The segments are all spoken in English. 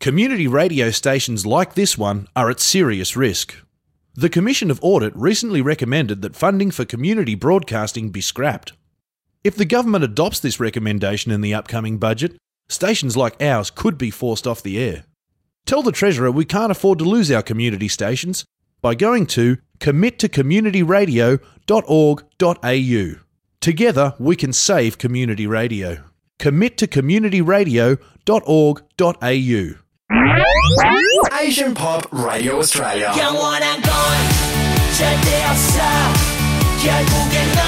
Community radio stations like this one are at serious risk. The Commission of Audit recently recommended that funding for community broadcasting be scrapped. If the government adopts this recommendation in the upcoming budget, stations like ours could be forced off the air. Tell the Treasurer we can't afford to lose our community stations by going to committocommunityradio.org.au. Together we can save community radio. committocommunityradio.org.au. Asian Pop Radio Australia. 영원한 건 절대 없어. 결국엔 넌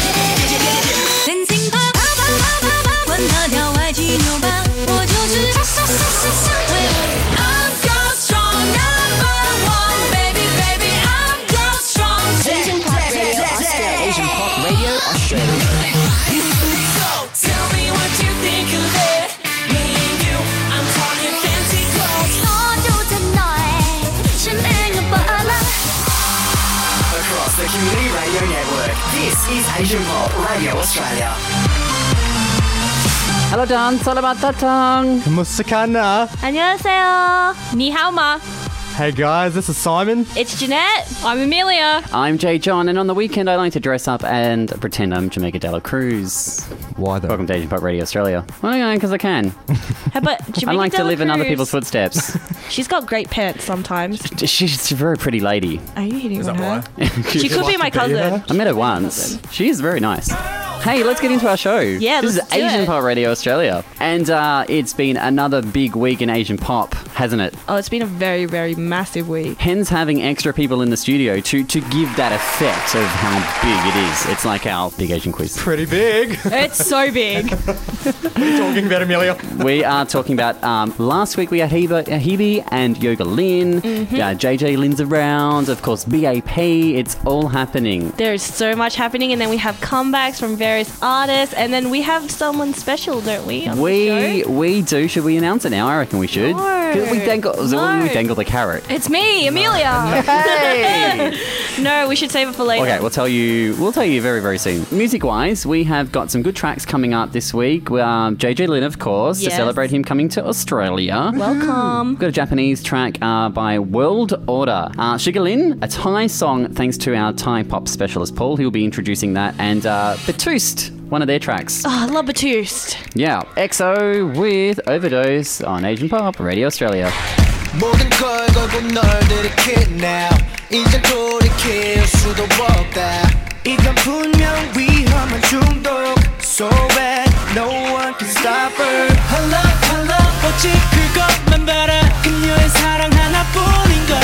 I'm girl strong, number one, baby, baby, I'm girl strong. Asian Pop Radio Australia. Asian Pop Radio Australia. So tell me what you think of it. Me and you, I'm talking fancy clothes. Across the Community Radio Network, this is Asian Pop Radio Australia. Hello, Dan. Salamat datang. Musakana. 안녕하세요. 니하오마. Hey guys, this is Simon. It's Jeanette. I'm Amelia. I'm Jay John, and on the weekend I like to dress up and pretend I'm Jamaica Dela Cruz. Why though? Welcome to Asian Pop Radio Australia. Well, because I can. How about Jamaica I like to Dela live in other Cruz? people's footsteps. She's got great pants sometimes. She's a very pretty lady. Are you hitting on her? why? She could be my cousin. I met her once. She is very nice. Hey, let's get into our show. Yeah, This let's is do Asian it. Pop Radio Australia. And it's been another big week in Asian Pop, hasn't it? Oh, it's been a very, very massive week. Hence having extra people in the studio to give that effect of how big it is. It's like our Big Asian Quiz. Pretty big. It's so big. Talking about Amelia. We are talking about last week we had Hebe and Yoga Lynn. JJ Lynn's around. Of course, BAP. It's all happening. There's so much happening, and then we have comebacks from various artists, and then we have someone special, don't we? on the show? We do. Should we announce it now? I reckon we should. No. 'Cause we dangle the carrot. It's me, Amelia. Hey! No, we should save it for later. Okay, we'll tell you very, very soon. Music-wise, we have got some good tracks coming up this week. JJ Lynn, of course, to Yes. celebrate him coming to Australia. Welcome. We've got a Japanese track by World Order. Sugar Lynn, a Thai song thanks to our Thai pop specialist Paul. He'll be introducing that. And Batoost, one of their tracks. Oh, I love Batoost. Yeah, EXO with Overdose on Asian Pop Radio Australia. 모든 걸 걸고 널 들이킬 now 이제 돌이킬 수도 없다 이건 분명 위험한 중독 So bad, no one can stop her Hello, hello, 오직 그것만 바라 그녀의 사랑 하나뿐인걸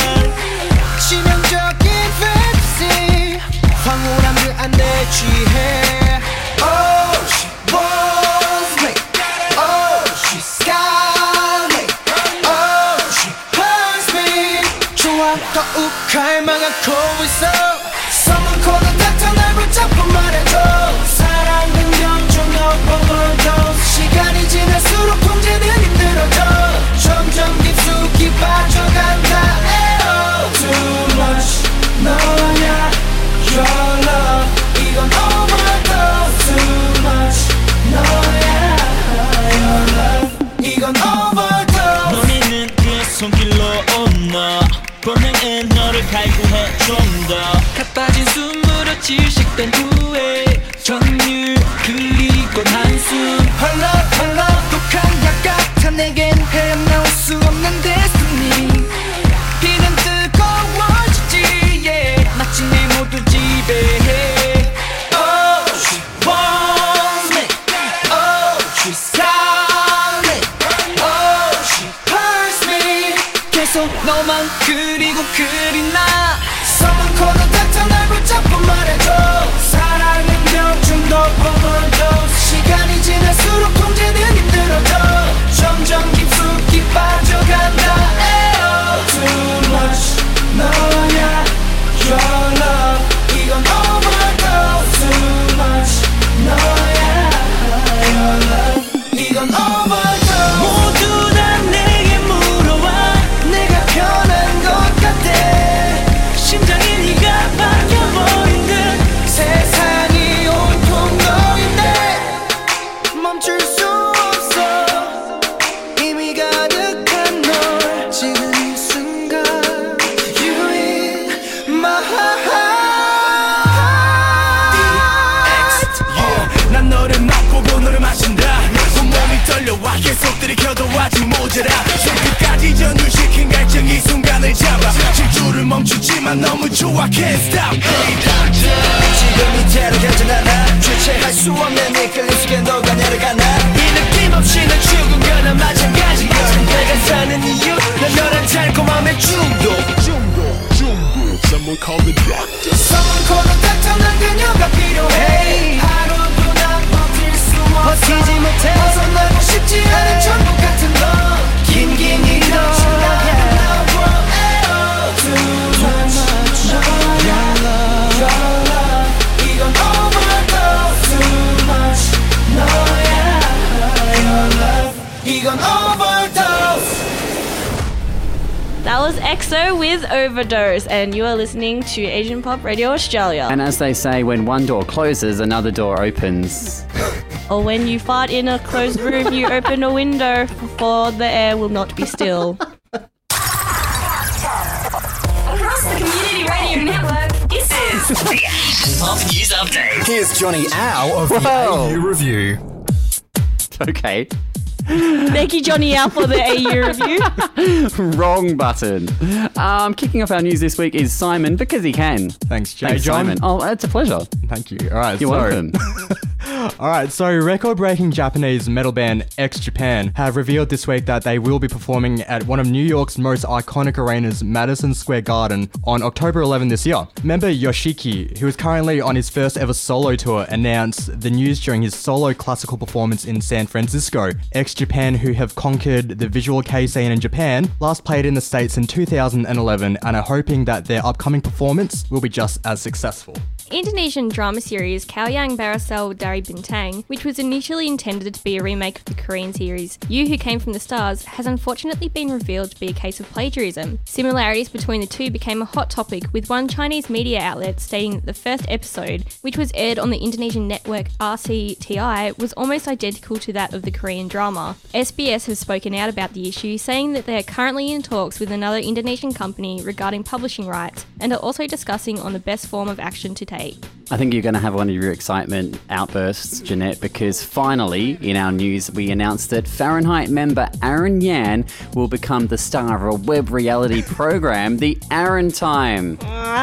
치명적인 fantasy 황홀한 그 안에 취해 Oh, she wants me Oh, she's got me Oh, she hurts me 좋아, 더욱 갈망하고 있어 Someone call the doctor 날 붙잡고 말해줘 사랑은 영중 overdose 시간이 지날수록 통제는 힘들어져 점점 깊숙이 빠져간다 에어 Too much 너야 Your love 이건 overdose Too much 너야 Your love 이건 overdose 너는 그의 손길로 온너 본능은 너를 갈구해 좀 더 가빠진 숨으로 질식된 후에 전율 그리고 한숨 Her love 독한 약 같아 내겐 헤어나올 수 없는 destiny 빛은 뜨거워지지 yeah. 마치 내 모두 지배해 Oh, she wants me Oh, she's got me Oh, she hurts me 계속 너만 그리고 그리나 Someone call the doctor 날 붙잡고 말해줘 사랑은 병중독 overdose 시간이 지날수록 통제는 힘들어져 점점 깊숙이 빠져간다 에어 Too much 너야 Your love 이건 overdose Too much 너야 Your love 이건 overdose 모두 다 내게 물어와 내가 변한 것 같아 심장이 네가 바뀌어버린 듯 세상이 온통 너인데 멈출 수 없어 이미 필요와 계속 들이켜도 아직 모자라 손끝까지 전율시킨 갈증이 순간을 잡아 질주를 멈추지만 너무 좋아 Can't stop Hey doctor 지금 이대로 견뎌나나 주체할 수 없는 이끌림 속에 너가 내려가나 이 느낌 없이는 죽은 거나 마찬가지야 내가 사는 이유 난 너란 달콤함의 중독 Someone call the doctor. Someone call the doctor 난 그녀가 필요해 하루도 난 버틸 수 없어 버티지 못해 벗어나고 싶지 않은 천국 같은 너 긴긴 이런 Too much Your love 이건 overdose Too much 너야 Your love 이건 overdose That was EXO with Overdose, and you are listening to Asian Pop Radio Australia. And as they say, when one door closes, another door opens. Or when you fart in a closed room, you open a window, for the air will not be still. Across the Community Radio Network, this is the Asian Pop News Update. Here's Johnny Au of the Whoa. AU Review. Okay. Thank you, Johnny, out for the AU review. Wrong button. Kicking off our news this week is Simon, because he can. Thanks, Jay. Thanks, John. Simon. Oh, it's a pleasure. Thank you. All right, You're welcome. All right, so record-breaking Japanese metal band X Japan have revealed this week that they will be performing at one of New York's most iconic arenas, Madison Square Garden, on October 11 this year. Member Yoshiki, who is currently on his first ever solo tour, announced the news during his solo classical performance in San Francisco. X Japan, who have conquered the visual kei scene in Japan, last played in the States in 2011 and are hoping that their upcoming performance will be just as successful. Indonesian drama series Kaoyang Barasal Dari Bintang, which was initially intended to be a remake of the Korean series You Who Came From the Stars, has unfortunately been revealed to be a case of plagiarism. Similarities between the two became a hot topic, with one Chinese media outlet stating that the first episode, which was aired on the Indonesian network RCTI, was almost identical to that of the Korean drama. SBS has spoken out about the issue, saying that they are currently in talks with another Indonesian company regarding publishing rights and are also discussing on the best form of action to take. I think you're going to have one of your excitement outbursts, Jeanette, because finally, in our news, we announced that Fahrenheit member Aaron Yan will become the star of a web reality program, The Aaron Time.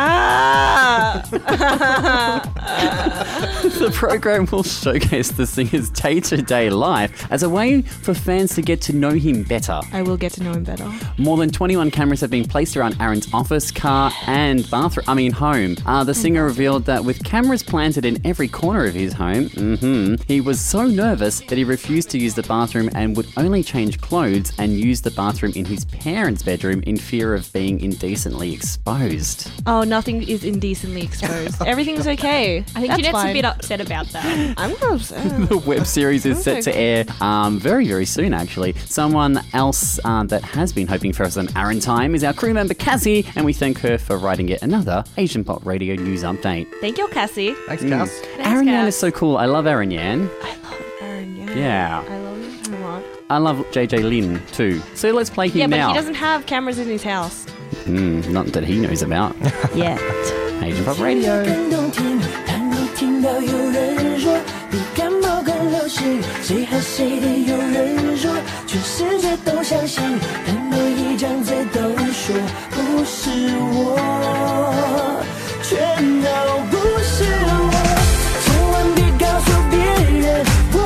The program will showcase the singer's day-to-day life as a way for fans to get to know him better. I will get to know him better. More than 21 cameras have been placed around Aaron's office, car, and home. The singer revealed that with cameras planted in every corner of his home, he was so nervous that he refused to use the bathroom and would only change clothes and use the bathroom in his parents' bedroom in fear of being indecently exposed. Oh, nothing is indecently exposed. Everything's okay. I think Jeanette's a bit upset about that. I'm not upset. The web series is set to air very, very soon, actually. Someone else that has been hoping for some Aaron time is our crew member, Cassie, and we thank her for writing yet another Asian Pop Radio News Update. Thank you, Cassie. Thanks, Cass. Aaron Yan Cass. is so cool. I love Aaron Yan. I love Aaron Yan. Yeah. I love him a lot. I love JJ Lin too. So let's play him Yeah, but now. he doesn't have cameras in his house. Not that he knows about. Yet. Asian Pop Radio. 更动听，还没听到有人说你感冒跟流行，谁和谁的有人说，全世界都相信，但每一张嘴都说不是我，全都不是我，千万别告诉别人，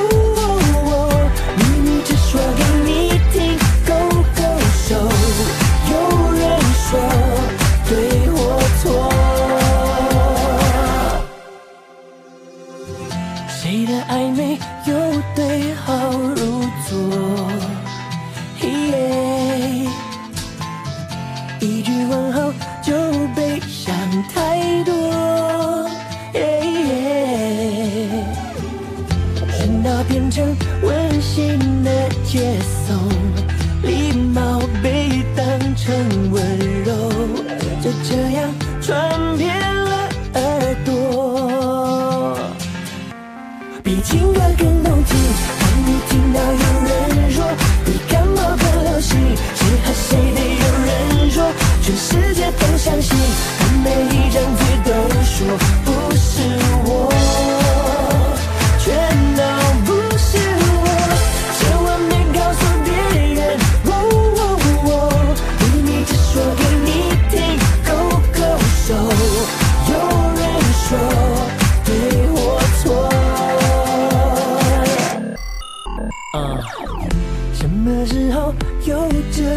秘密只说给你听，勾勾手，有人说对或错。谁的暧昧又对号入座？一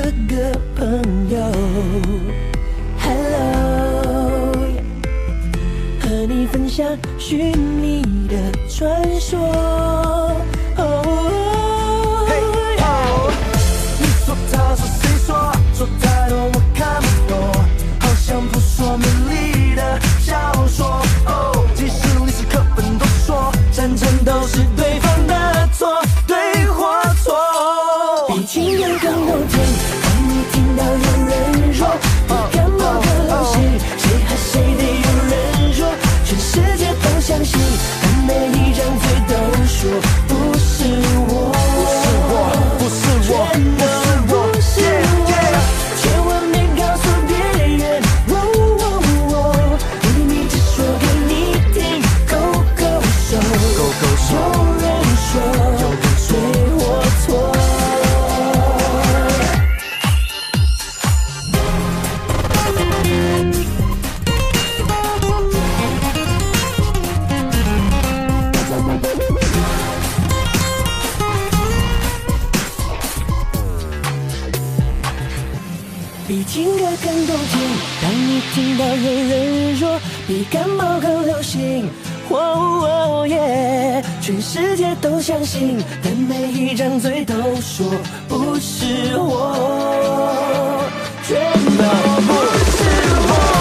个朋友。Hello， 和你分享虚拟的传说。你说他说谁说，说太多我看不懂，好像扑朔迷离的小说。即使历史课本都说，战争都是对方的错，对或错。比情人更有甜，当你听到有人说，比感冒更流行，谁和谁的有人说，全世界都相信，但每一张嘴都说不是我，不是我，全都不是我，千万别告诉别人，秘密只说给你听，勾勾手，有人说对或错。比情歌更动听，当你听到有人说比感冒更流行，全世界都相信，但每一张嘴都说不是我，全都不是我。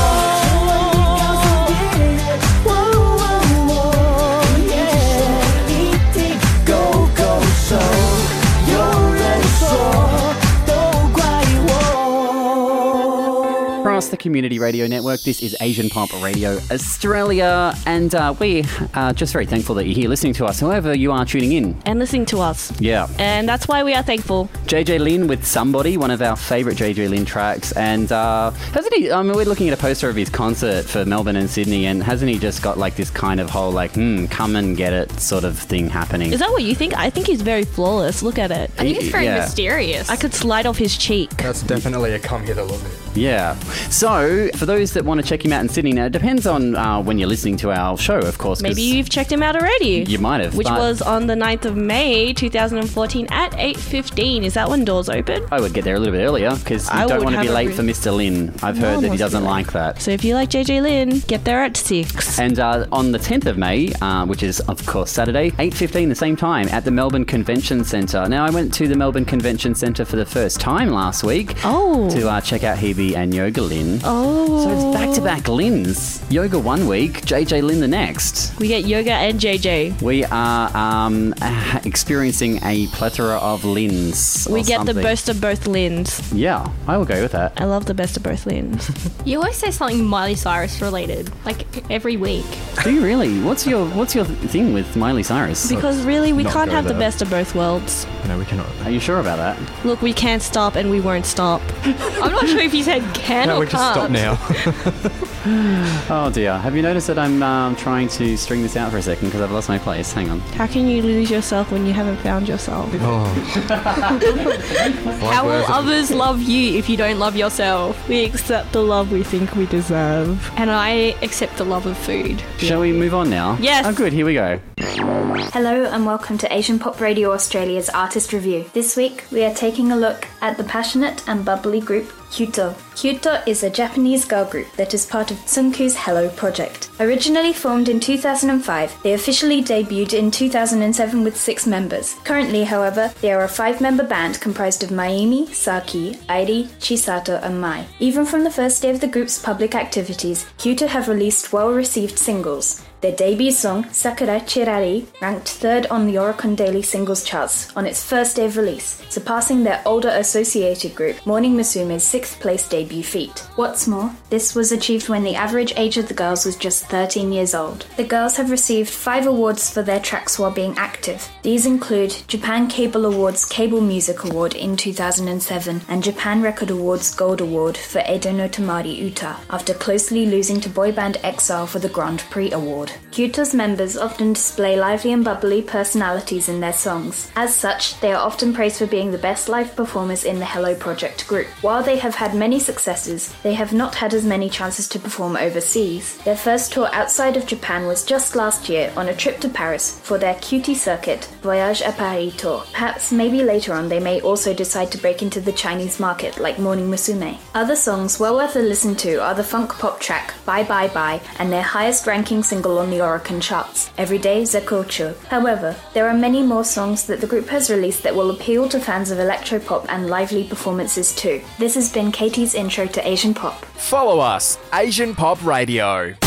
Across the Community Radio Network, this is Asian Pop Radio Australia, and we are just very thankful that you're here listening to us, however you are tuning in. And listening to us. Yeah. And that's why we are thankful. JJ Lin with Somebody, one of our favourite JJ Lin tracks, and hasn't he, I mean, we're looking at a poster of his concert for Melbourne and Sydney, and hasn't he just got like this kind of whole like, come and get it sort of thing happening? Is that what you think? I think he's very flawless. Look at it. I think it's very Yeah. mysterious. I could slide off his cheek. That's definitely a come hither look. Yeah. So, for those that want to check him out in Sydney, now it depends on when you're listening to our show, of course. 'cause Maybe you've checked him out already. you might have. Which but was on the 9th of May 2014 at 8:15. Is that when doors open? I would get there a little bit earlier because you I don't would want to be have a late re- for Mr. Lin. I've heard that he doesn't like that. So if you like JJ Lin, get there at 6. And on the 10th of May, which is, of course, Saturday, 8:15, the same time, at the Melbourne Convention Centre. Now, I went to the Melbourne Convention Centre for the first time last week to check out Hebe and Yoga Lin. So it's back-to-back Lins. Yoga one week, JJ Lin the next. We get Yoga and JJ. We are experiencing a plethora of Lins. We or get the something. best of both Lins. Yeah, I will go with that. I love the best of both Lins. You always say something Miley Cyrus related, like every week. Do you really? What's your thing with Miley Cyrus? Because really, we Not can't go have the there. best of both worlds. No, we cannot. Are you sure about that? Look, we can't stop and we won't stop. I'm not sure if he said can No, or we can stop can't. now. Oh dear. Have you noticed that I'm trying to string this out for a second because I've lost my place? Hang on. How can you lose yourself when you haven't found yourself? How will others love you if you don't love yourself? We accept the love we think we deserve. And I accept the love of food. Shall we move on now? Yes. Oh, good. Here we go. Hello and welcome to Asian Pop Radio Australia's Artist Review. This week we are taking a look at the passionate and bubbly group Kyuto. Kyuto is a Japanese girl group that is part of Tsunku's Hello project. Originally formed in 2005, they officially debuted in 2007 with 6 members. Currently, however, they are a 5-member band comprised of Mayumi, Saki, Airi, Chisato and Mai. Even from the first day of the group's public activities, Kyuto have released well-received singles. Their debut song, Sakura Chirari, ranked 3rd on the Oricon Daily Singles Charts on its first day of release, surpassing their older associated group, Morning Musume's 6th place debut feat. What's more, this was achieved when the average age of the girls was just 13 years old. The girls have received 5 awards for their tracks while being active. These include Japan Cable Awards Cable Music Award in 2007 and Japan Record Awards Gold Award for Edo no Tamari Uta, after closely losing to boy band EXILE for the Grand Prix Award. Kyoto's members often display lively and bubbly personalities in their songs. As such, they are often praised for being the best live performers in the Hello Project group. While they have had many successes, they have not had as many chances to perform overseas. Their first tour outside of Japan was just last year on a trip to Paris for their Cutie Circuit Voyage à Paris tour. Perhaps maybe later on they may also decide to break into the Chinese market like Morning Musume. Other songs well worth a listen to are the funk pop track Bye Bye Bye and their highest ranking single on the Oricon charts, Everyday Zekocho. However, there are many more songs that the group has released that will appeal to fans of electropop and lively performances too. This has been Katie's intro to Asian pop. Follow us, Asian Pop Radio.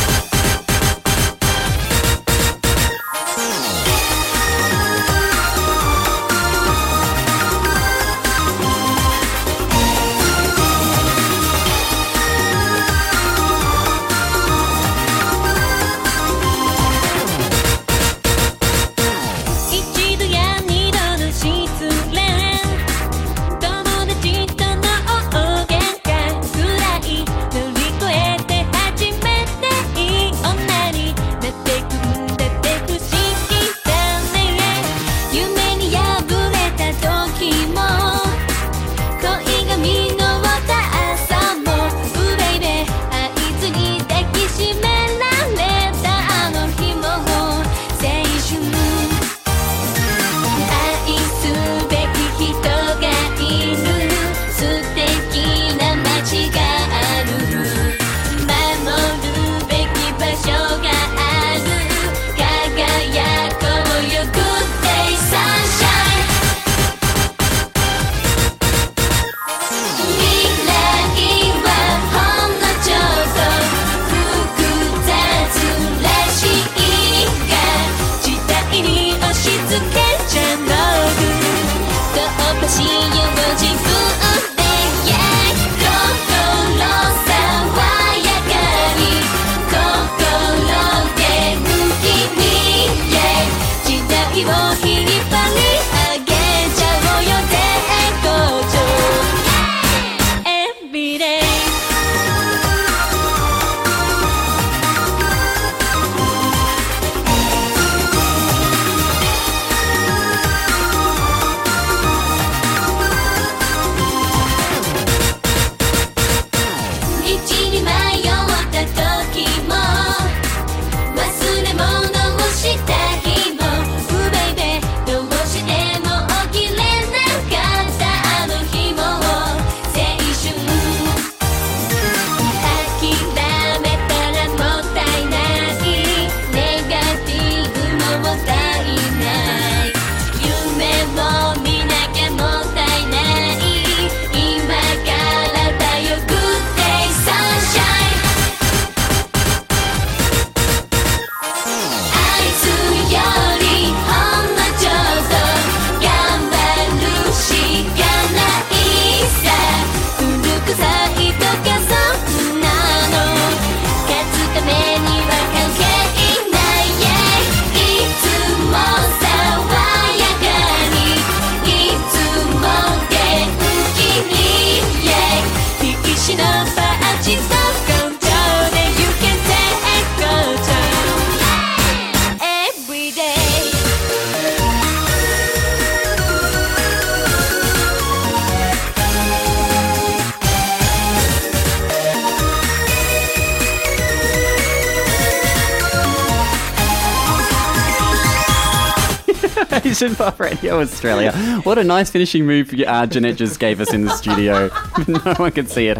Asian Pop Radio Australia. What a nice finishing move Jeanette just gave us in the studio. No one can see at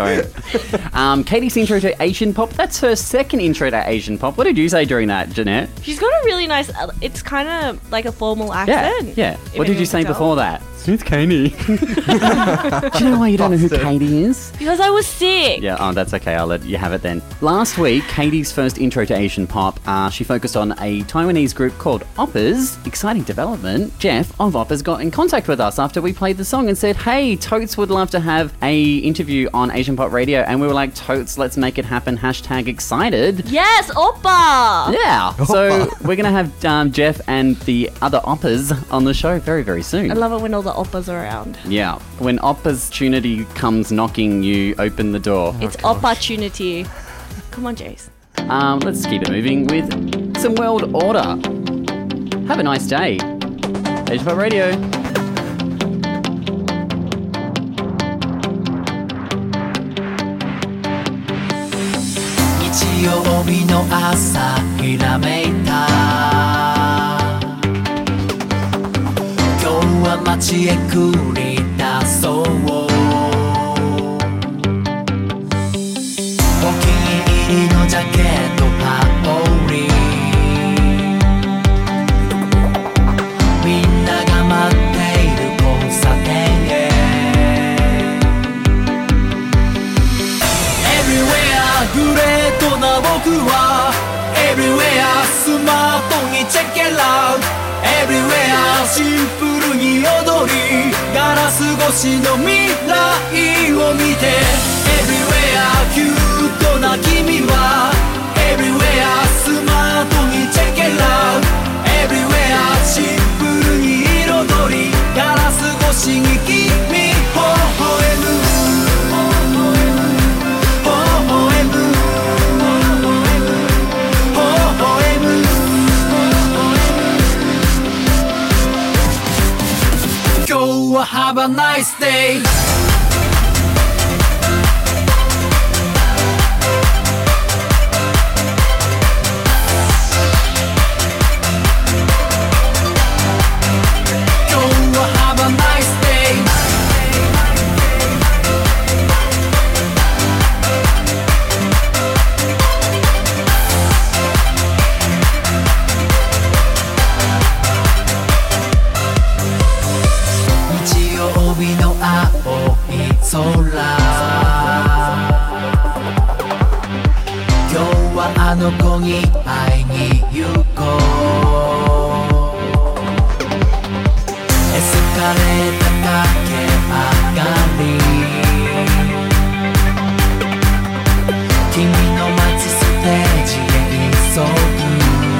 home. Katie's intro to Asian Pop. That's her second intro to Asian Pop. What did you say during that, Jeanette? She's got a really nice, it's kind of like a formal accent. Yeah. What did you say before that? Who's Katie? Do you know why you don't know who Katie is? Because I was sick. Yeah, that's okay. I'll let you have it then. Last week, Katie's first intro to Asian Pop, she focused on a Taiwanese group called Oppas. Exciting development. Jeff of Oppas got in contact with us after we played the song and said, hey, Totes would love to have a interview on Asian Pop Radio. And we were like, Totes, let's make it happen. #excited. Yes, Oppa! Yeah. So we're going to have Jeff and the other Oppas on the show very, very soon. I love it when all the Oppas are around. Yeah. When opportunity comes knocking, you open the door. It's opportunity. Come on, Jace. Let's keep it moving with some world order. Have a nice day. Asian Pop Radio. 日曜日の朝ひらめいた今日は街へ繰り出そうお気に入りのジャケット羽織みんなが待っている交差点へ Everywhere グレートな僕は Everywhere スマートにチェケラウ Everywhere シンプルに踊りガラス越しの未来を見て Everywhere キュートな君は Everywhere スマートにチェケラウ Everywhere シンプルに彩りガラス越しに君微笑む今日は Have a nice day空今日はあの子に会いに行こうエスカレーター駆け上がり君の待つステージへ急ぐ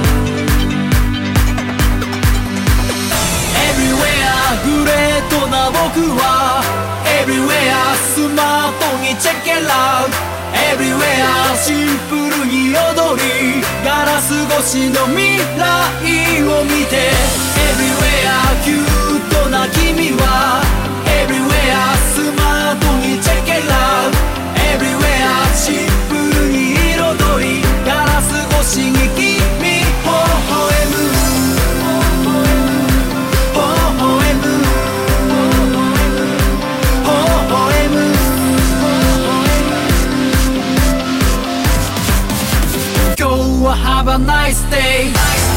Everywhere グレートな僕は Everywhere スマートにチェケラウ Everywhere シンプルに踊りガラス越しの未来を見て Everywhere キュートな君は Everywhere スマートにチェケラウ Everywhere シンプルに彩りガラス越しに君微笑むHave a nice day.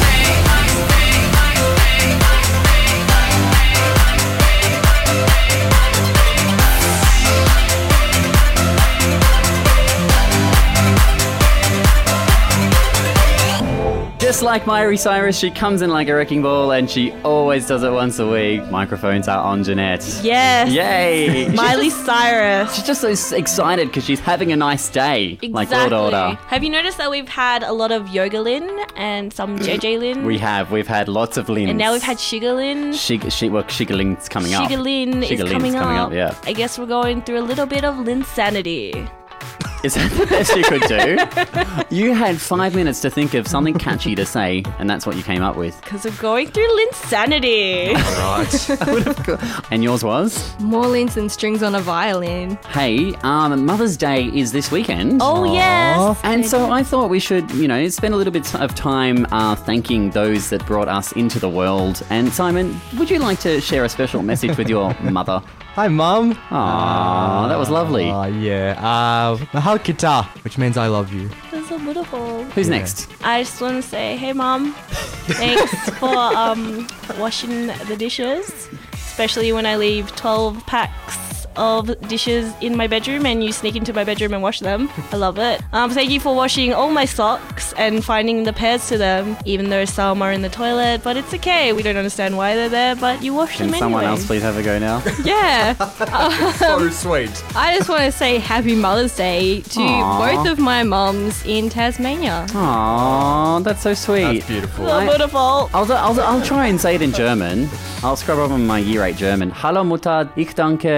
Just like Miley Cyrus, she comes in like a wrecking ball and she always does it once a week. Microphones are on Jeanette. Yes. Yay. Miley Cyrus. She's just so excited because she's having a nice day. Exactly. Like World Order. Have you noticed that we've had a lot of Yoga Lin and some JJ Lin? We have. We've had lots of Lins. And now we've had Sugar Lin. Sugar Lin's coming up. Sugar Lin is coming up. Yeah. I guess we're going through a little bit of Linsanity. Is that the best you could do? You had 5 minutes to think of something catchy to say, and that's what you came up with. Because we're going through Linsanity. Right. And yours was? More lins than strings on a violin. Hey, Mother's Day is this weekend. Oh, yes. And so I thought we should, spend a little bit of time thanking those that brought us into the world. And Simon, would you like to share a special message with your mother? Hi, Mum. Aww, that was lovely. Yeah. Mahal kita, which means I love you. That's so beautiful. Who's next? I just want to say, hey, Mom. Thanks for washing the dishes, especially when I leave 12 packs of dishes in my bedroom and you sneak into my bedroom and wash them. I love it. Thank you for washing all my socks and finding the pairs to them, even though some are in the toilet, but it's okay. We don't understand why they're there, but you wash them anyway. Can someone else please have a go now? Yeah. So sweet. I just want to say Happy Mother's Day to both of my mums in Tasmania. Aww, that's so sweet. That's beautiful. So beautiful. I'll try and say it in German. I'll scrub up on my year 8 German. Hallo Mutter, ich danke Ihnen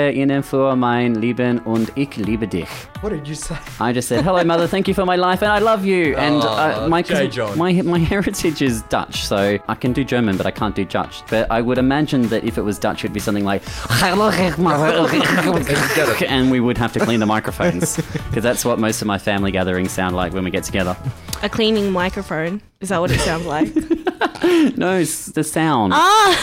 für mein Leben und ich liebe dich. What did you say? I just said, hello, mother, thank you for my life and I love you. And my heritage is Dutch, so I can do German, but I can't do Dutch. But I would imagine that if it was Dutch, it'd be something like, and we would have to clean the microphones, because that's what most of my family gatherings sound like when we get together. A cleaning microphone. Is that what it sounds like? No, it's the sound.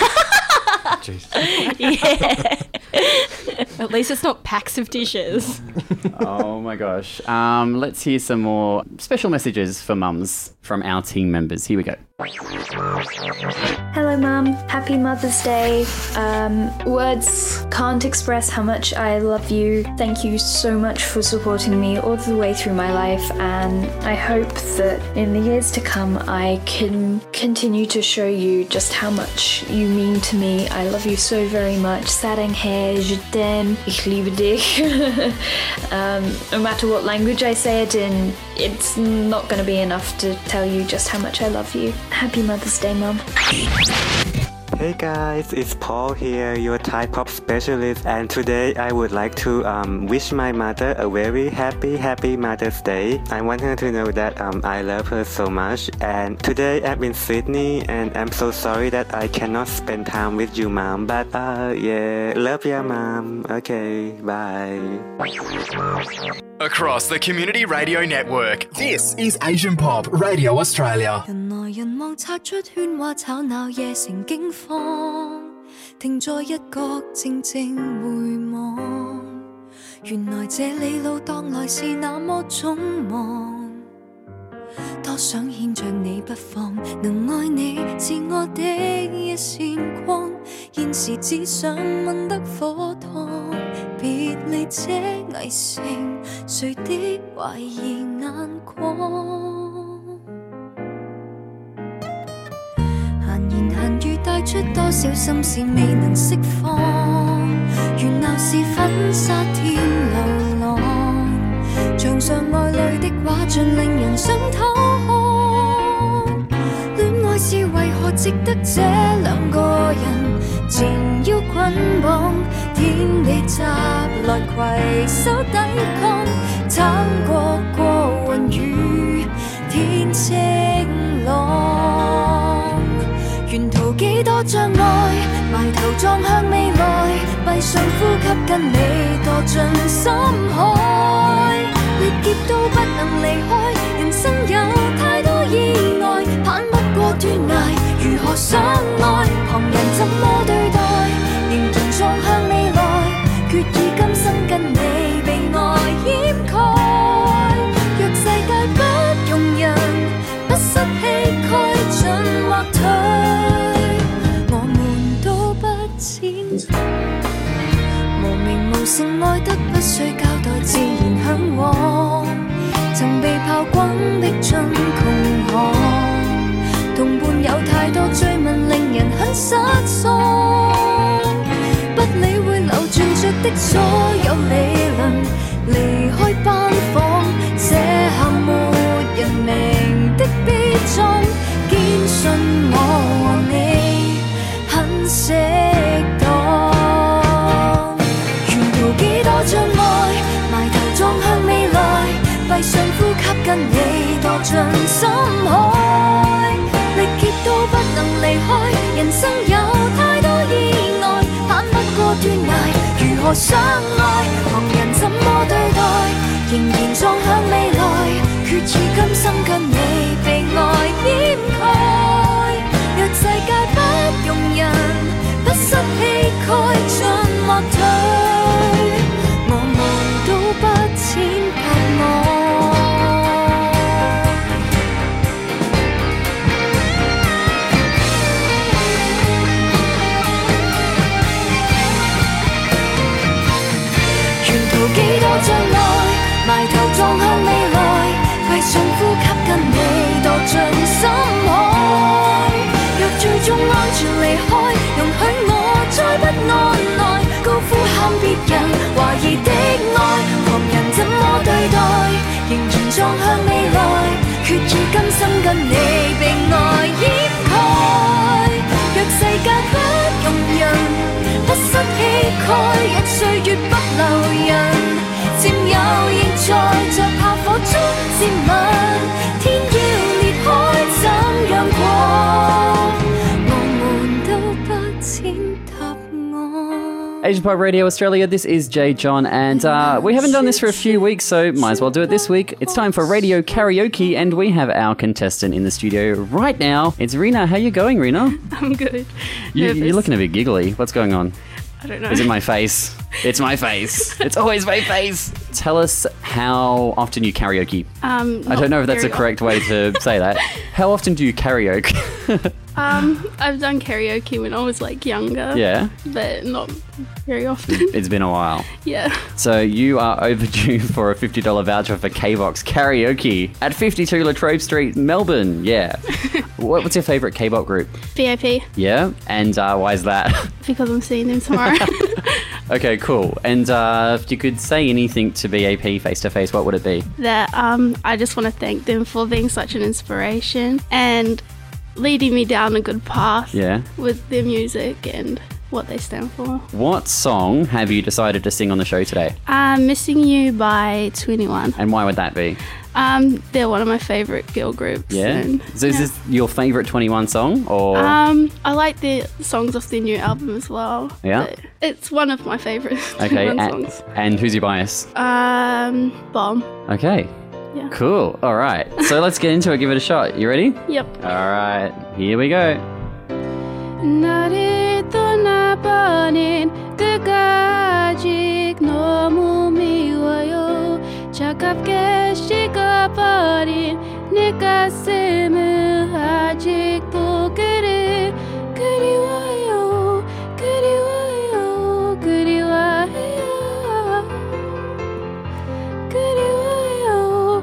Yeah. At least it's not packs of dishes. Oh my gosh. Let's hear some more special messages for mums from our team members. Here we go. Hello, Mum. Happy Mother's Day. Words can't express how much I love you. Thank you so much for supporting me all the way through my life, and I hope that in the years to come I can continue to show you just how much you mean to me. I love you so very much. Saranghae, je t'aime, ich liebe dich. No matter what language I say it in, it's not going to be enough to tell you just how much I love you. Happy Mother's Day, Mum. Hey guys, it's Paul here, your Thai pop specialist, and today I would like to wish my mother a very happy Mother's Day. I want her to know that I love her so much, and today I'm in Sydney and I'm so sorry that I cannot spend time with you, Mom, but yeah, love ya, Mom. Okay, bye. Across the Community Radio Network, this is Asian Pop Radio Australia. 人來人往擦出喧嘩吵鬧夜城驚慌，停在一角靜靜回望，原來這里路當來是那麼匆忙，多想牽着你不放，能愛你是我的一線光，現時只想問得火燙，別離這危城，誰的懷疑眼光？閒言閒語帶出多少心事未能釋放，原來是粉紗添流浪，牆上愛侶的畫盡令人想偷看，戀愛是為何值得這兩個人纏腰捆綁，天地襲來攜手抵抗，撐過雲雨天晴朗，沿途幾多障礙，埋頭撞向未來，閉上呼吸跟你墮進深海，歷劫都不能離開，人生有太多意外，攀不過斷崖，如何相愛，旁人怎麼對待，仍然撞向未來，決意今生跟你被愛掩蓋，若世界不容人，不失氣概進或退，我們都不淺嘗，無名無姓愛得不需交代，自然向往，曾被炮轟逼進窮巷，同伴有太多追問令人很失喪，不理會流轉着的所有理論，離開班房，寫下沒人明的悲壯，堅信我和你很適當，沿途幾多障礙，埋頭撞向未來，閉上呼吸跟你墮進深海，歷劫都不能離開，人生有太多意外，攀不過斷崖，如何相愛，旁人怎麼對待，仍然撞向未來，決意今生跟你被愛掩蓋，若世界不容人，不失氣概進或退，我們都不淺盼望。幾多障礙，埋頭撞向未來，閉上呼吸跟你墮進深海，若最終安全離開，容許我再不安內，高呼喊別人懷疑的愛，旁人怎麼對待，仍然撞向未來，決意今生跟你被愛掩蓋，若世界不容人，不失氣概，若歲月不能 Asian Pop Radio Australia, this is Jay John, and we haven't done this for a few weeks, so might as well do it this week. It's time for Radio Karaoke, and we have our contestant in the studio right now. It's Rena. How you going, Rena? I'm good. You're looking a bit giggly. What's going on? I don't know. Is it my face? It's my face. It's always my face. Tell us how often you karaoke. I don't know if that's the correct way to say that. How often do you karaoke? I've done karaoke when I was like younger. Yeah. But not very often. It's been a while. Yeah. So you are overdue for a $50 voucher for K-Box Karaoke at 52 Latrobe Street, Melbourne. Yeah. What's your favourite K-Bop group? VIP. Yeah? And why is that? Because I'm seeing them tomorrow. Okay, cool. And if you could say anything to BAP face-to-face, what would it be? That I just want to thank them for being such an inspiration and leading me down a good path with their music and what they stand for. What song have you decided to sing on the show today? Missing You by 21. And why would that be? They're one of my favourite girl groups. Yeah? So is this your favourite 21 song? Or I like the songs off their new album as well. Yeah? It's one of my favourite okay, 21 songs. And who's your bias? Bomb. Okay. Yeah. Cool. All right. So let's get into it. Give it a shot. You ready? Yep. All right. Here we go. 나를 떠나버린 그까지 너무 미워요. 차갑게 식어버린 내 가슴은 아직도 그리워요. 그리워요. 그리워요. 그리워요.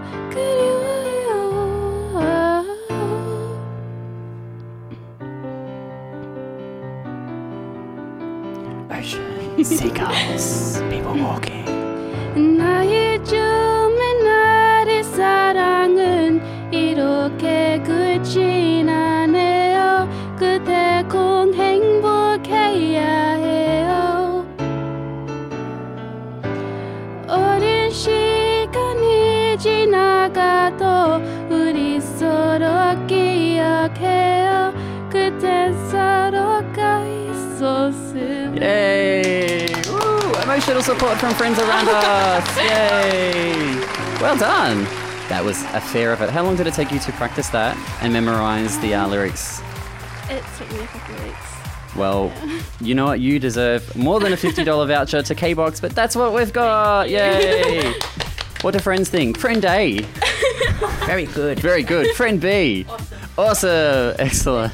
Ocean, seagulls, people walking. 나의 춤은 나의 사랑은 이렇게 끝이 나네요. 그대 꼭 행복해야 해요. 오랜 시간이 지나가도 우리 서로 기억해요. 그때 서로가 있었으면. Yay! Woo! Emotional support from friends around us. Yay! Well done. That was a fair effort. How long did it take you to practice that and memorize the lyrics? It took me a couple of weeks. Well, you know what? You deserve more than a $50 voucher to K-Box, but that's what we've got. Yay! What do friends think? Friend A. Very good. Very good. Friend B. Awesome. Excellent.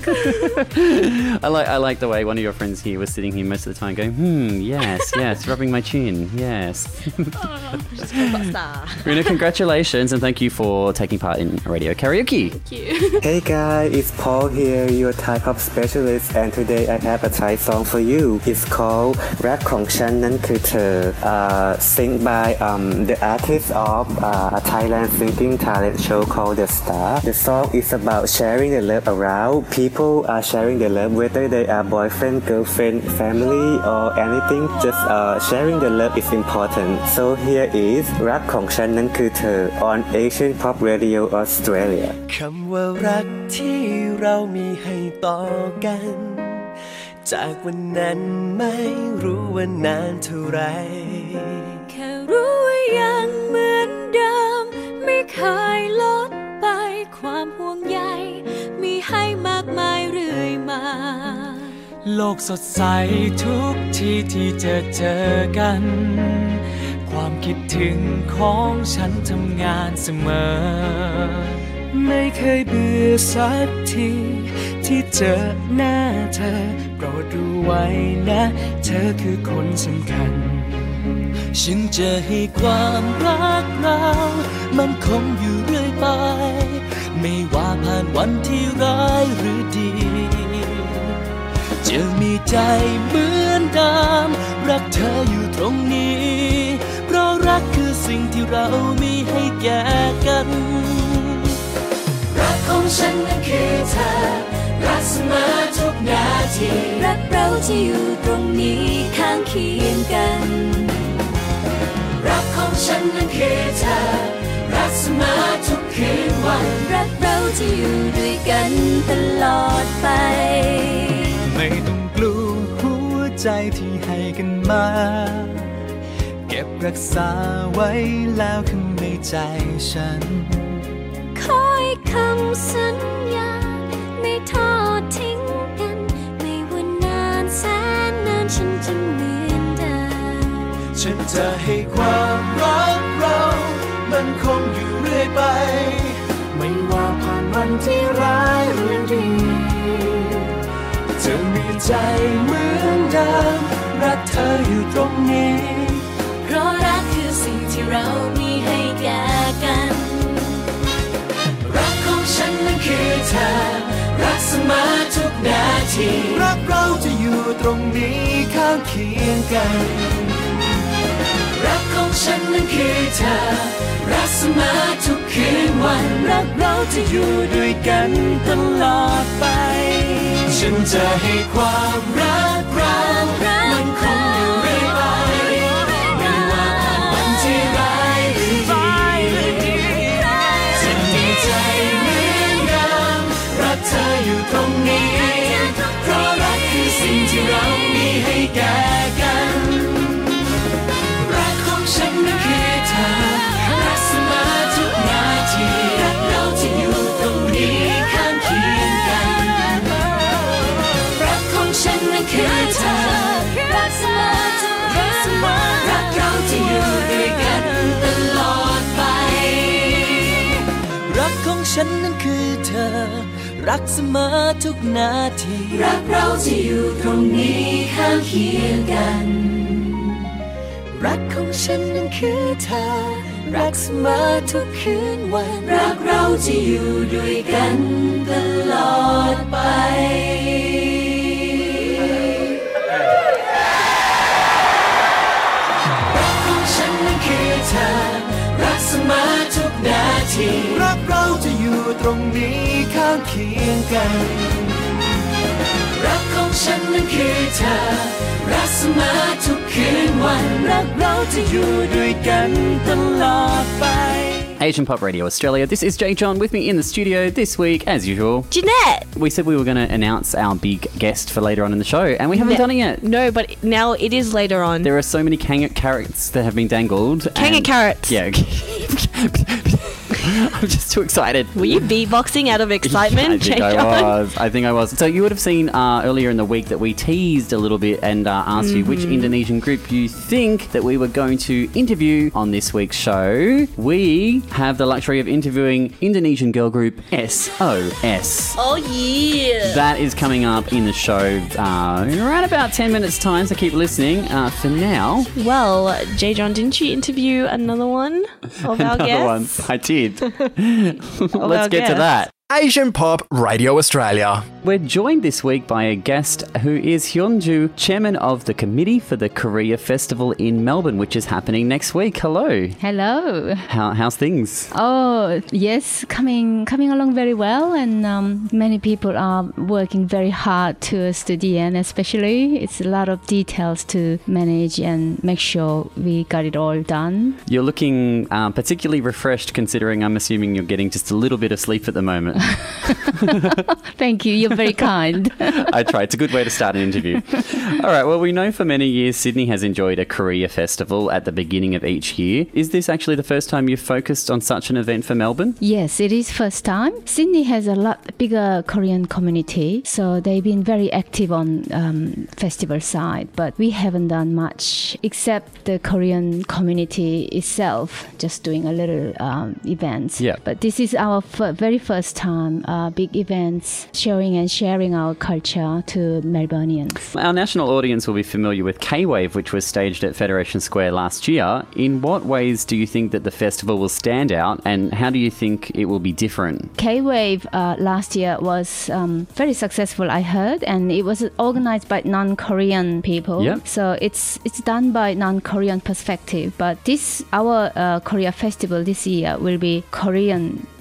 I like the way one of your friends here was sitting here most of the time going, yes, rubbing my chin, yes. Rena, congratulations and thank you for taking part in Radio Karaoke. Thank you. Hey guys, it's Paul here, your Thai pop specialist, and today I have a Thai song for you. It's called รักของฉันนั้นคือเธอ sing by the artist of a Thailand singing talent show called The Star. The song is about sharing the love around. People are sharing the love whether they are boyfriend, girlfriend, family or anything. Just sharing the love is important. So here is รักของฉันนั้นคือเธอ on Asian Pop Radio Australia. คำว่ารักที่เรามีให้ต่อกันจากวันนั้นไม่รู้ว่านานเท่าไรแค่รู้ว่ายังเหมือนเดิมไม่เคยลดไปความห่วงใยมีให้มากมายเรื่อยมาโลกสดใสทุกทีที่เจอกันความคิดถึงของฉันทำงานเสมอไม่เคยเบื่อสักทีที่เจอหน้าเธอโปรดรู้ไว้นะเธอคือคนสำคัญฉันจะให้ความรักเรามันคงอยู่เรื่อยไปไม่ว่าผ่านวันที่ร้ายหรือดีจะมีใจเหมือนเดิมรักเธออยู่ตรงนี้เพราะรักคือสิ่งที่เรามีให้แก่กันรักของฉันนั้นคือเธอรักเสมอทุกนาทีรักเราที่อยู่ตรงนี้ข้างเคียงกันรักของฉันนั้นคือเธอรักเสมอทุกคืนวันรักเราที่อยู่ด้วยกันตลอดไปไม่ต้องกลัวหัวใจใจที่ให้กันมาเก็บรักษาไว้แล้วข้างในใจฉันขอให้คำสัญญาไม่ทอดทิ้งกันไม่ว่านานแสนนานฉันจะเหมือนเดิมฉันจะให้ความรักเรามันคงอยู่เรื่อยไปไม่ว่าผ่านวันที่ร้ายหรือดีจะมีใจเหมือนเดิมรักเธออยู่ตรงนี้เพราะรักคือสิ่งที่เรามีให้แก่กันรักของฉันนั้นคือเธอรักเสมอทุกนาทีรักเราจะอยู่ตรงนี้ข้างเคียงกันรักของฉันนั้นคือเธอรักเสมอทุกคืนวันรักเราจะอยู่ด้วยกันตลอดไปฉันจะให้ความรักเรามันคงอยู่เรื่อยไปไม่ว่าผ่านวันที่ร้ายหรือดีจะมีใจเหมือนเดิมรักเธออยู่ตรงนี้เพราะรักคือสิ่งที่เรามีให้แก่กันรักของฉันนั้นคือเธอรักเสมอทุกนาทีรักเราจะอยู่ตรงนี้ข้างเคียงกันรักของฉันนั้นคือเธอรักเสมอทุกรักเราจะอยู่ด้วยกันตลอดไปรักของฉันนั้นคือเธอรักเสมอทุกนาทีรักเราจะอยู่ตรงนี้ข้างเคียงกันรักของฉันนั้นคือเธอรักเสมอทุกคืนวันรักเราจะอยู่ด้วยกันตลอดไปรักของฉันนั้นคือเธอรักเสมอทุกนาทีรักเราจะอยู่ตรงนี้ข้างเคียงกันรักของฉันนั้นคือเธอรักเสมอทุกคืนวันรักเราจะอยู่ด้วยกันตลอดไป Asian Pop Radio Australia. This is Jay John. With me in the studio this week, as usual, Jeanette. We said we were going to announce our big guest for later on in the show, and we haven't done it yet. No, but now it is later on. There are so many carrots that have been dangled. Carrots. Yeah. I'm just too excited. Were you beatboxing out of excitement, Jay John? I think I was. So you would have seen earlier in the week that we teased a little bit and asked you which Indonesian group you think that we were going to interview on this week's show. We have the luxury of interviewing Indonesian girl group SOS. Oh, yeah. That is coming up in the show in around about 10 minutes' time, so keep listening. For now... Well, Jay John, didn't you interview another one of our guests? I did. Let's get to that. Asian Pop Radio Australia. We're joined this week by a guest who is Hyunju, chairman of the committee for the Korea Festival in Melbourne, which is happening next week. Hello. Hello. How's things? Oh, yes, coming along very well, and many people are working very hard towards the end, especially. It's a lot of details to manage and make sure we got it all done. You're looking particularly refreshed, considering I'm assuming you're getting just a little bit of sleep at the moment. Thank you. You're very kind. I try. It's a good way to start an interview. All right. Well, we know for many years Sydney has enjoyed a Korea festival at the beginning of each year. Is this actually the first time you've focused on such an event for Melbourne? Yes, it is first time. Sydney has a lot bigger Korean community, so they've been very active on festival side. But we haven't done much except the Korean community itself, just doing a little events. Yeah. But this is our very first time. Big events, showing and sharing our culture to Melbournians. Our national audience will be familiar with K-Wave, which was staged at Federation Square last year. In what ways do you think that the festival will stand out, and how do you think it will be different? K-Wave last year was very successful, I heard, and it was organized by non-Korean people. Yep. So it's done by non-Korean perspective. But our Korea festival this year will be Korean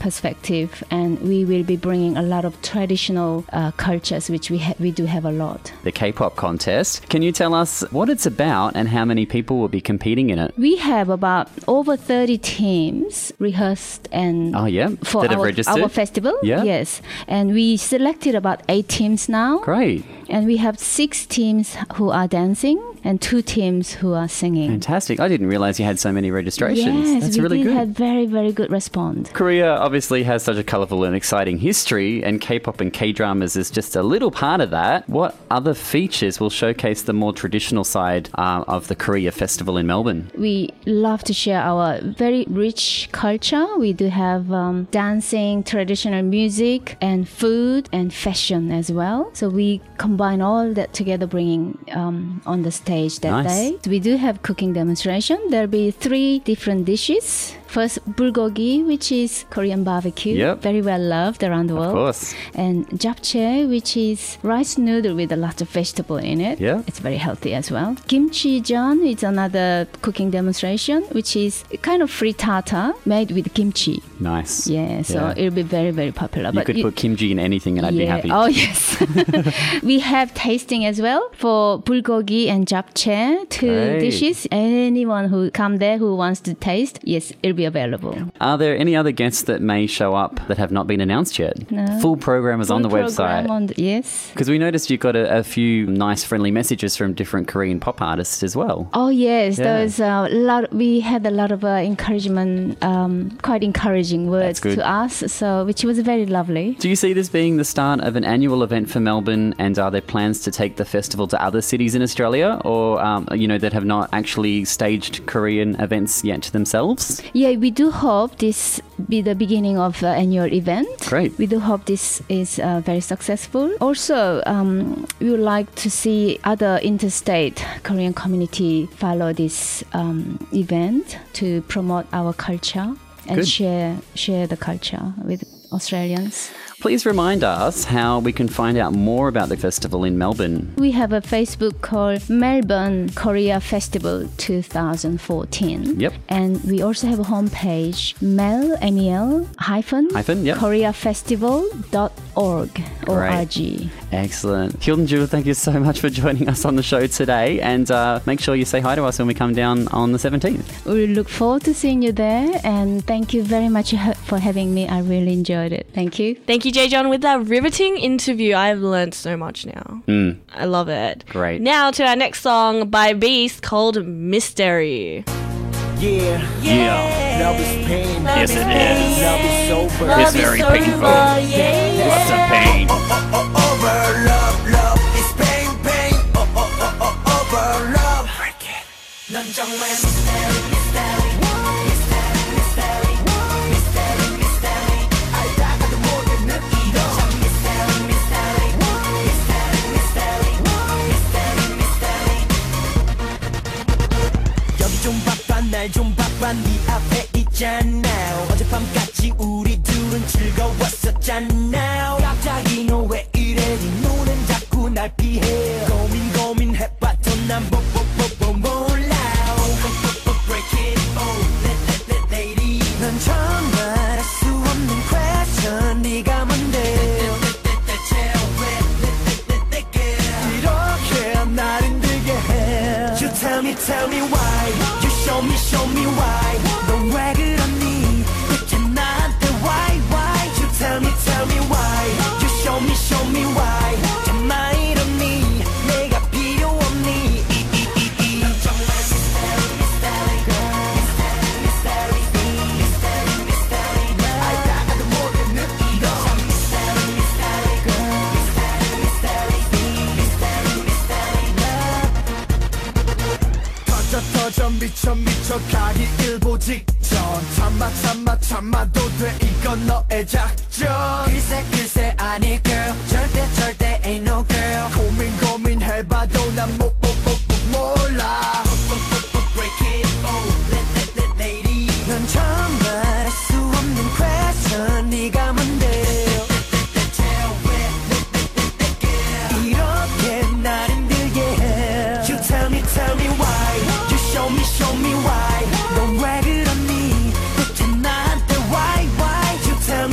perspective, and we will be bringing a lot of traditional cultures, which we do have a lot. The K-pop contest. Can you tell us what it's about and how many people will be competing in it? We have about over 30 teams rehearsed and for that have registered? Our festival. Yeah. Yes, and we selected about 8 teams now. Great. And we have 6 teams who are dancing and 2 teams who are singing. Fantastic. I didn't realize you had so many registrations. Yes, That's really we good. had very, very good response. Korea obviously has such a colourful and exciting history, and K-pop and K-dramas is just a little part of that. What other features will showcase the more traditional side of the Korea Festival in Melbourne? We love to share our very rich culture. We do have dancing, traditional music, and food and fashion as well. So we combine all that together, bringing on the stage that day. We do have cooking demonstration. There'll be 3 different dishes. First, bulgogi, which is Korean barbecue, very well loved around the world. Of course. And japchae, which is rice noodle with a lot of vegetable in it. Yeah. It's very healthy as well. Kimchi jeon is another cooking demonstration, which is kind of frittata made with kimchi. Nice. Yeah, so it'll be very, very popular. You could put kimchi in anything and I'd be happy. Oh, yes. We have tasting as well for bulgogi and japchae, 2 dishes. Anyone who come there who wants to taste, yes, it'll be available. Are there any other guests that may show up that have not been announced yet? No. Full program is on the website. Yes. Because we noticed you got a few nice friendly messages from different Korean pop artists as well. Oh, yes. There was a lot. We had a lot of encouragement, quite encouraging words to us, so which was very lovely. Do you see this being the start of an annual event for Melbourne, and are there plans to take the festival to other cities in Australia, or that have not actually staged Korean events yet themselves? Yeah, we do hope this be the beginning of the annual event. Great. We do hope this is very successful. Also, we would like to see other interstate Korean community follow this event to promote our culture and share the culture with Australians. Please remind us how we can find out more about the festival in Melbourne. We have a Facebook called Melbourne Korea Festival 2014. Yep. And we also have a homepage, koreafestival.org. Great. Excellent. Hyun-ju, thank you so much for joining us on the show today, and make sure you say hi to us when we come down on the 17th. We look forward to seeing you there, and thank you very much for having me. I really enjoyed it. Thank you. Thank you, J. John, with that riveting interview. I've learned so much now. I love it. Great. Now to our next song by Beast called Mystery. Yeah. Love is pain. Yes, it is. Love is sober. It's very painful. Lots of pain. Over love is pain. Over love. Break it. 넌 정말 mystery. 알다가도 모든 느끼도 여기 좀 바빠 날 좀 바빠 네 앞에 있잖아 어젯밤까지 우리 둘은 즐거웠었잖아 갑자기 너 왜 이래 네 눈은 자꾸 날 피해 고민해봐도 난 몰라 Break it, oh, let lady 넌 정말 알 수 없는 question 네가 뭔데 이렇게 날 힘들게 해 You tell me why You show me why 넌 왜 그러니 대체 나한테 why You tell me why You show me why 정말 이러니 내가 필요 없니 넌 정말 mystery 알다가도 모든 느끼도 터져 미쳐 가기 일보 직전 참아도 돼 이건 너의 작전 글쎄 아니 girl 절대 ain't no girl 고민해봐도 난 몰라 Break it, oh, let lady 넌 정말 알 수 없는 question 네가 뭔데 이렇게 날 힘들게 해 You tell me why You show me why 넌 왜 그러니 대체 나한테 why You tell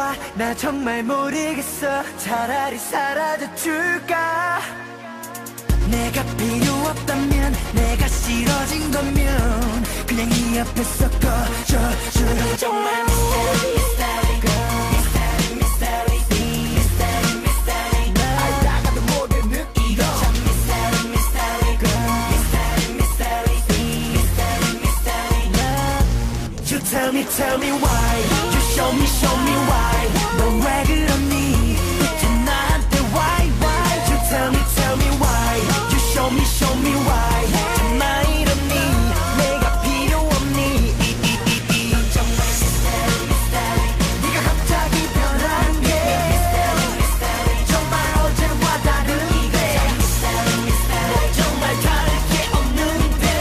좋아 나 정말 모르겠어 차라리 사라져 줄까 내가 필요 없다면 내가 싫어진 거면 그냥 네 옆에서 꺼져줘 정말 Tell me why You show me why 넌 왜 그러니 대체 나한테 why You tell me why You show me why 정말 이러니 내가 필요 없니 넌 정말 네가 갑자기 변한 게 정말 어제와 다른데 넌 정말 다를 게 없는데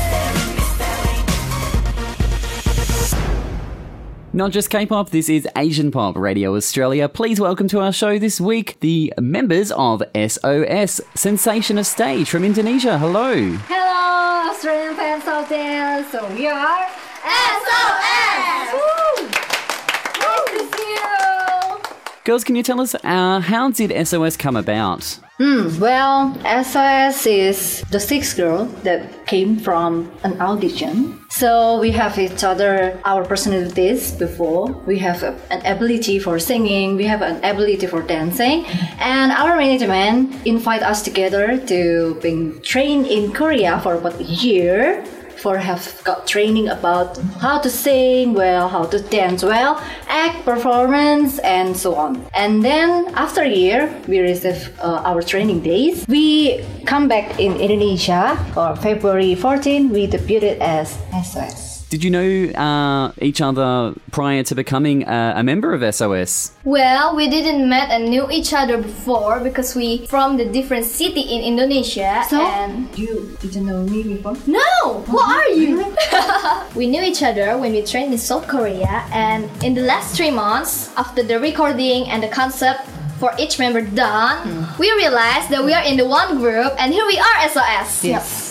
Not just K-pop, this is Asian Pop Radio Australia. Please welcome to our show this week the members of SOS, Sensation of Stage from Indonesia. Hello. Hello, Australian fans out there. So we are SOS! Woo! Nice to see you! Girls, can you tell us how did SOS come about? Well, SOS is the sixth girl that came from an audition. So we have each other, our personalities before. We have an ability for singing, we have an ability for dancing. And our management invite us together to be trained in Korea for about a year. For have got training about how to sing well, how to dance well, act, performance, and so on. And then after a year, we receive our training days. We come back in Indonesia on February 14. We debuted as SOS. Did you know each other prior to becoming a member of SOS? Well, we didn't met and knew each other before because we from the different city in Indonesia. So and you didn't know me before? No, who are you? We knew each other when we trained in South Korea, and in the last 3 months after the recording and the concept for each member done, we realized that we are in the one group, and here we are, SOS. Yes.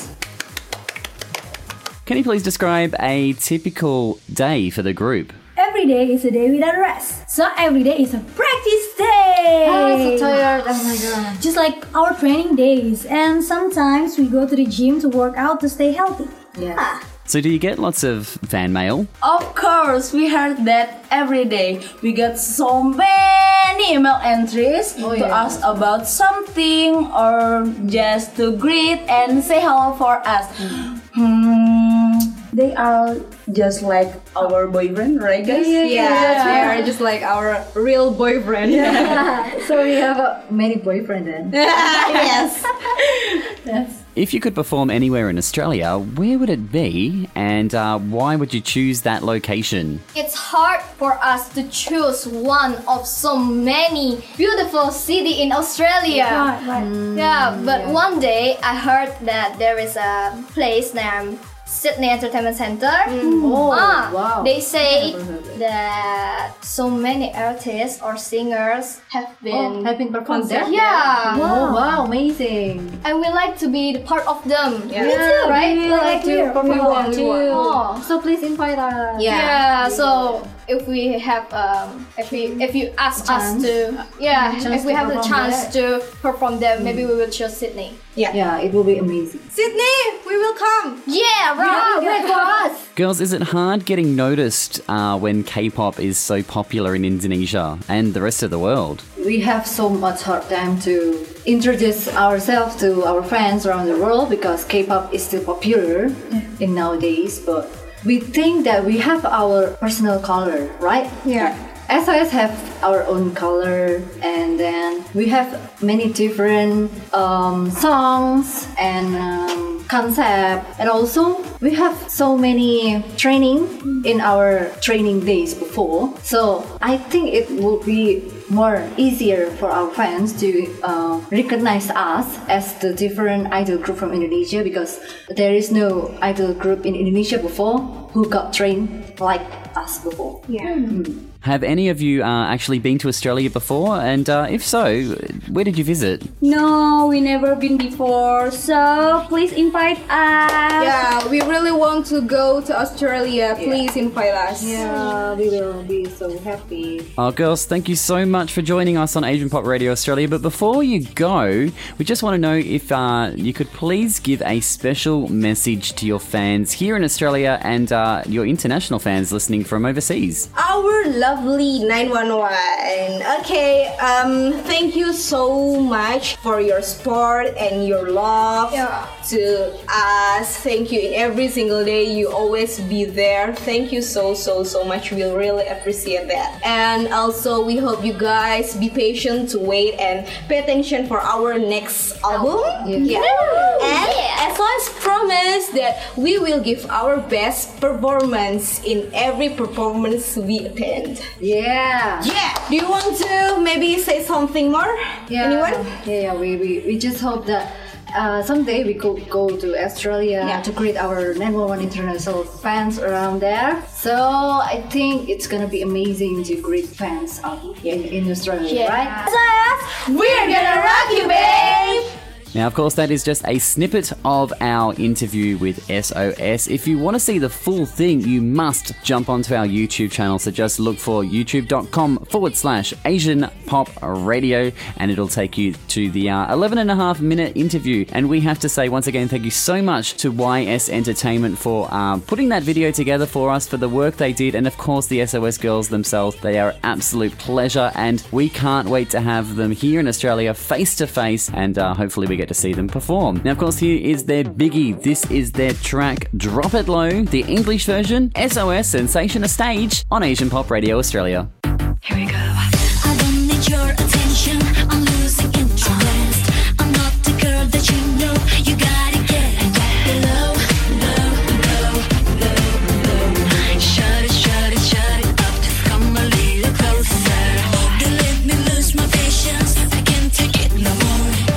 Can you please describe a typical day for the group? Every day is a day without rest. So every day is a practice day. I'm so tired. Oh my god. Just like our training days. And sometimes we go to the gym to work out to stay healthy. Yeah. So do you get lots of fan mail? Of course, we heard that every day. We get so many email entries to ask about something or just to greet and say hello for us. They are just like our boyfriend, right guys? Yeah. They are just like our real boyfriend. Yeah. So we have many boyfriends then. Yes. Yes. If you could perform anywhere in Australia, where would it be and why would you choose that location? It's hard for us to choose one of so many beautiful city in Australia. But one day I heard that there is a place named Sydney Entertainment Center. Wow. They say that so many artists or singers have been performed there. Yeah. Oh, wow, amazing. And we like to be the part of them. Yeah. Me too, right? We like to perform. We want to. Oh. So please invite us. Yeah. So if we have if you ask us to if we have the chance to perform there, maybe we will choose Sydney. Yeah, it will be amazing. Sydney, we will come. Yeah, right. Wait for us. Girls, is it hard getting noticed when K-pop is so popular in Indonesia and the rest of the world? We have so much hard time to introduce ourselves to our fans around the world because K-pop is still popular in nowadays, but we think that we have our personal color, right? Yeah. SOS have our own color, and then we have many different songs and concept, and also we have so many training in our training days before. So I think it will be more easier for our fans to recognize us as the different idol group from Indonesia because there is no idol group in Indonesia before who got trained like us before. Yeah. have any of you actually been to Australia before? And if so, where did you visit? No, we never been before, so please invite us. Yeah, we really want to go to Australia. Please invite us. Yeah, we will be so happy. Oh, girls, thank you so much for joining us on Asian Pop Radio Australia. But before you go, we just want to know if you could please give a special message to your fans here in Australia and your international fans listening from overseas. Our lovely 911. Okay, thank you so much for your support and your love to us. Thank you in every single day. You always be there. Thank you so much. We really appreciate that. And also, we hope you guys be patient to wait and pay attention for our next album. Yeah. And as well as promise that we will give our best performance in every performance we attend. Yeah. Do you want to maybe say something more? Anyone? Yeah. We just hope that someday we could go to Australia to greet our 911 international fans around there. So I think it's gonna be amazing to greet fans in Australia, right? We're gonna rock you, babe! Now, of course, that is just a snippet of our interview with SOS. If you want to see the full thing, you must jump onto our YouTube channel. So just look for youtube.com/Asian Pop Radio and it'll take you to the 11.5-minute interview. And we have to say once again, thank you so much to YS Entertainment for putting that video together for us, for the work they did. And of course, the SOS girls themselves, they are absolute pleasure. And we can't wait to have them here in Australia face to face. And hopefully we get to see them perform. Now, of course, here is their biggie. This is their track, Drop It Low, the English version, SOS Sensation a Stage on Asian Pop Radio Australia. Here we go. I don't need your attention. I'm losing interest. I'm not the girl that you know. You gotta get low, low, low, low, low. Shut it up. Just come a little closer. Don't let me lose my patience. I can't take it no more.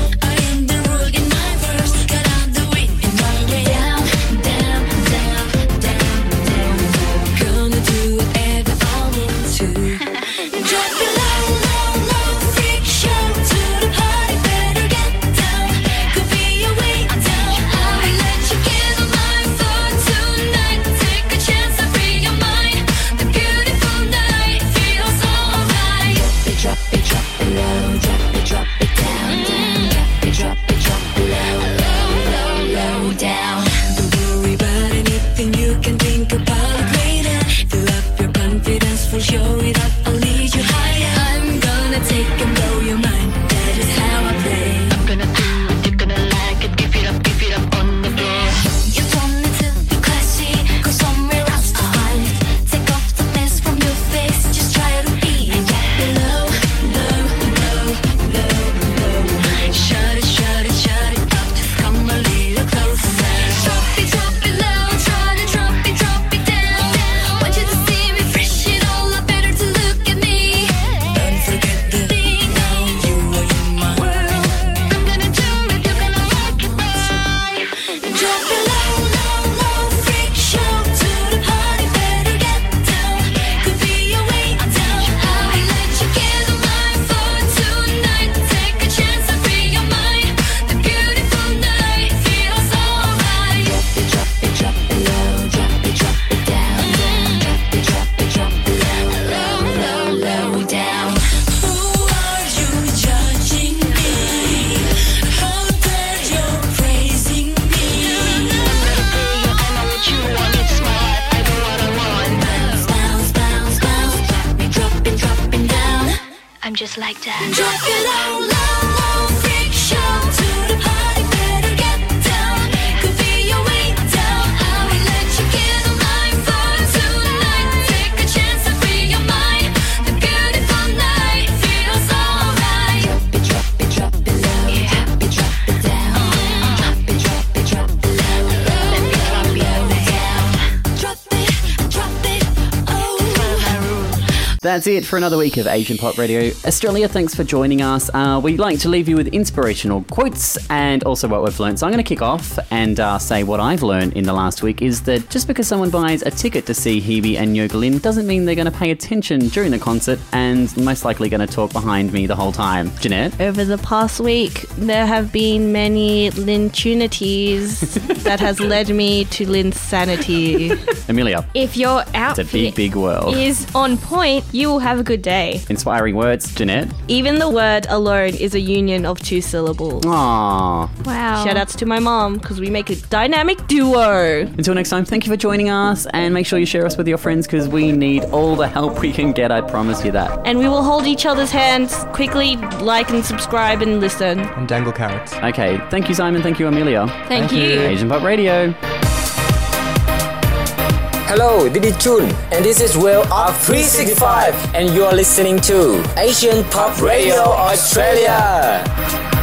Just like that. Drop it low, low, low, freak show to the party, better get down. Could be your way down. I will let you get on my phone tonight. Take a chance and free your mind. The beautiful night feels alright. Drop it low. Yeah, drop it down. Drop it low. Let me drop it down. Drop it, oh. That's it for another week of Asian Pop Radio Australia. Thanks for joining us. We'd like to leave you with inspirational quotes and also what we've learned. So I'm going to kick off and say what I've learned in the last week is that just because someone buys a ticket to see Hebe and Yogalin doesn't mean they're going to pay attention during the concert and most likely going to talk behind me the whole time. Jeanette? Over the past week, there have been many Lintunities that has led me to Linsanity. Amelia? If your outfit It's a big, big world. is on point, you will have a good day. Inspiring words, Jeanette? Even the word alone is a union of 2 syllables. Aww. Wow. Shout outs to my mom because we make a dynamic duo. Until next time, thank you for joining us and make sure you share us with your friends because we need all the help we can get, I promise you that. And we will hold each other's hands. Quickly like and subscribe and listen. And dangle carrots. Okay, thank you Simon, thank you Amelia. Thank you. Asian Pop Radio. Hello, this is Chun, and this is Will of 365, and you're listening to Asian Pop Radio Australia.